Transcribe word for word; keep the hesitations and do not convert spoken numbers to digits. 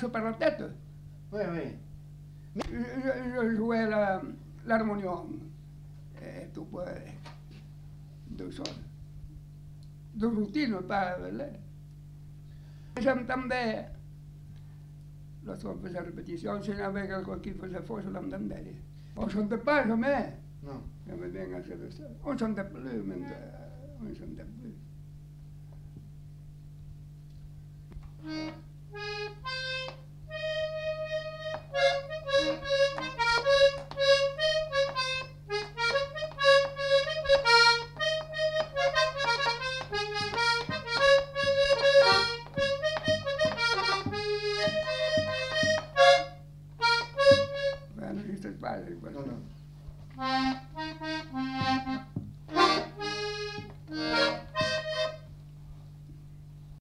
sur par la tête. Oui, oui. Je, je jouais la, l'harmonium. Et tout, ouais. De son. De routine, pas. J'entendais, lorsqu'on faisait répétition, s'il y avait quelqu'un qui faisait faux, je l'entendais. On ne chantait pas jamais. Non. J'aimais bien assez de ça. On ne chantait plus, mais on ne chantait plus. Bueno, n'existe pas. Non, non.